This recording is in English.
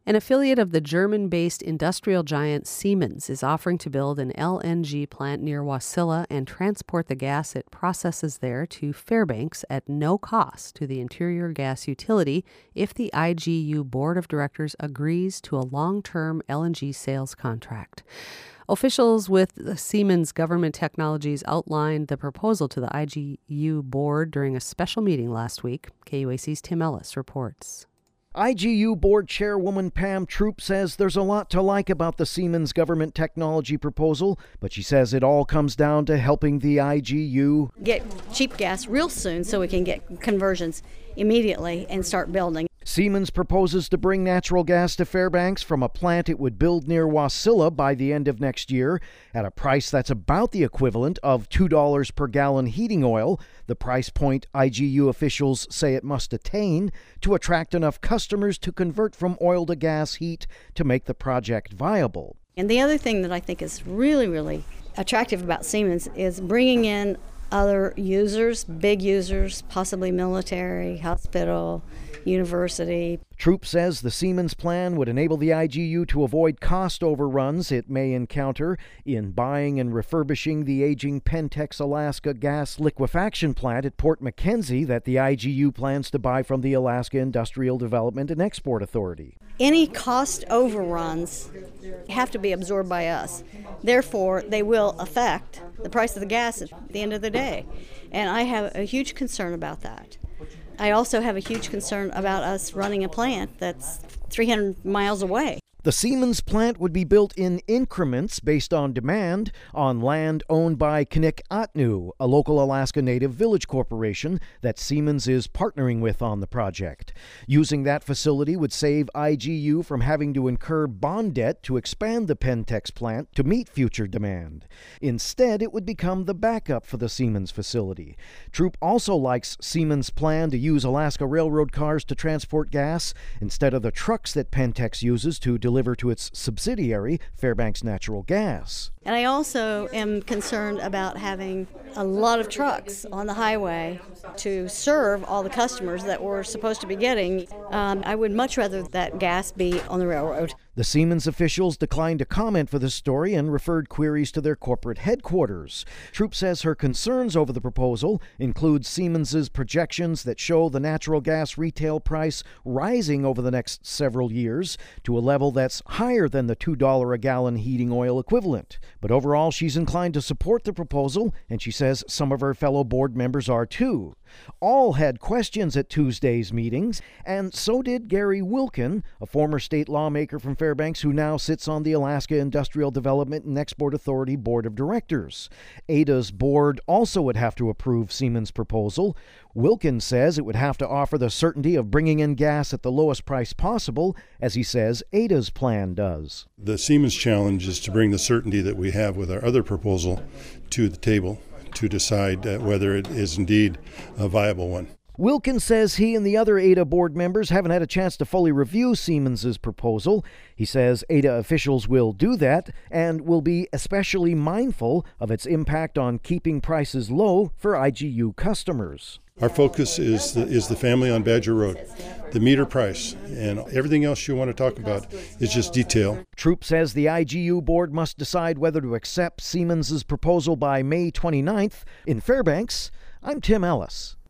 An affiliate of the German-based industrial giant Siemens is offering to build an LNG plant near Wasilla and transport the gas it processes there to Fairbanks at no cost to the Interior Gas Utility if the IGU Board of Directors agrees to a long-term LNG sales contract. Officials with Siemens Government Technologies outlined the proposal to the IGU board during a special meeting last week. KUAC's Tim Ellis reports. IGU Board Chairwoman Pam Troop says there's a lot to like about the Siemens Government Technology proposal, but she says it all comes down to helping the IGU get cheap gas real soon so we can get conversions immediately and start building. Siemens proposes to bring natural gas to Fairbanks from a plant it would build near Wasilla by the end of next year at a price that's about the equivalent of $2 per gallon heating oil, the price point IGU officials say it must attain to attract enough customers to convert from oil to gas heat to make the project viable. And the other thing that I think is really, really attractive about Siemens is bringing in other users, big users, possibly military, hospital, university. Troop says the Siemens plan would enable the IGU to avoid cost overruns it may encounter in buying and refurbishing the aging Pentex Alaska gas liquefaction plant at Port McKenzie that the IGU plans to buy from the Alaska Industrial Development and Export Authority. Any cost overruns have to be absorbed by us. Therefore, they will affect the price of the gas at the end of the day. And I have a huge concern about that. I also have a huge concern about us running a plant that's 300 miles away. The Siemens plant would be built in increments based on demand on land owned by Knik-Atnu, a local Alaska Native village corporation that Siemens is partnering with on the project. Using that facility would save IGU from having to incur bond debt to expand the Pentex plant to meet future demand. Instead, it would become the backup for the Siemens facility. Troop also likes Siemens' plan to use Alaska Railroad cars to transport gas instead of the trucks that Pentex uses to deliver to its subsidiary, Fairbanks Natural Gas. And I also am concerned about having a lot of trucks on the highway to serve all the customers that we're supposed to be getting. I would much rather that gas be on the railroad. The Siemens officials declined to comment for this story and referred queries to their corporate headquarters. Troop says her concerns over the proposal include Siemens' projections that show the natural gas retail price rising over the next several years to a level that's higher than the $2 a gallon heating oil equivalent. But overall, she's inclined to support the proposal, and she says some of her fellow board members are too. All had questions at Tuesday's meetings, and so did Gary Wilkin, a former state lawmaker from Fairbanks who now sits on the Alaska Industrial Development and Export Authority Board of Directors. ADA's board also would have to approve Siemens' proposal. Wilkin says it would have to offer the certainty of bringing in gas at the lowest price possible, as he says ADA's plan does. The Siemens challenge is to bring the certainty that we have with our other proposal to the table to decide whether it is indeed a viable one. Wilkin says he and the other ADA board members haven't had a chance to fully review Siemens' proposal. He says ADA officials will do that and will be especially mindful of its impact on keeping prices low for IGU customers. Our focus is the family on Badger Road, the meter price, and everything else you want to talk about is just detail. Troop says the IGU board must decide whether to accept Siemens' proposal by May 29th. In Fairbanks, I'm Tim Ellis.